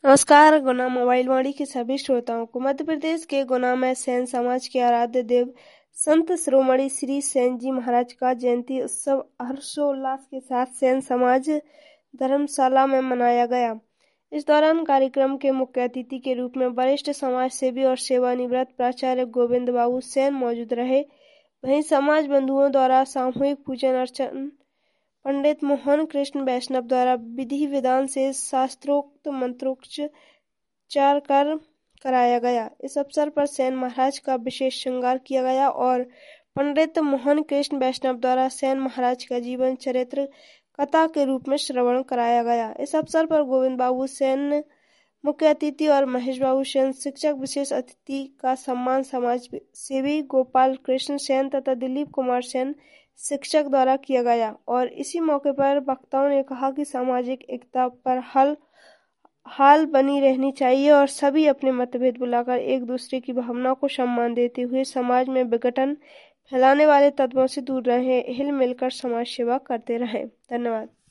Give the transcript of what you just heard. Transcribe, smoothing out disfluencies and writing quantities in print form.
नमस्कार। गुना मोबाइल वाणी के सभी श्रोताओं को मध्य प्रदेश के गुना में सेन समाज के आराध्य देव संत शिरोमणि श्री सेन जी महाराज का जयंती उत्सव हर्षोल्लास के साथ सेन समाज धर्मशाला में मनाया गया। इस दौरान कार्यक्रम के मुख्य अतिथि के रूप में वरिष्ठ समाज सेवी और सेवानिवृत्त प्राचार्य गोविंद बाबू सेन मौजूद रहे। वहीं समाज बंधुओं द्वारा सामूहिक पूजन अर्चन पंडित मोहन कृष्ण वैष्णव द्वारा विधि विधान से शास्त्रोक्त मंत्रोच्चार कराया गया। इस अवसर पर सेन महाराज का विशेष श्रृंगार किया गया और पंडित मोहन कृष्ण वैष्णव द्वारा सेन महाराज का जीवन चरित्र कथा के रूप में श्रवण कराया गया। इस अवसर पर गोविंद बाबू सेन मुख्य अतिथि और महेश बाबू सेन शिक्षक विशेष अतिथि का सम्मान समाज सेवी गोपाल कृष्ण सेन तथा दिलीप कुमार सेन शिक्षक द्वारा किया गया। और इसी मौके पर वक्ताओं ने कहा कि सामाजिक एकता पर हाल बनी रहनी चाहिए और सभी अपने मतभेद भुलाकर एक दूसरे की भावना को सम्मान देते हुए समाज में विघटन फैलाने वाले तत्वों से दूर रहें, हिल मिलकर समाज सेवा करते रहें। धन्यवाद।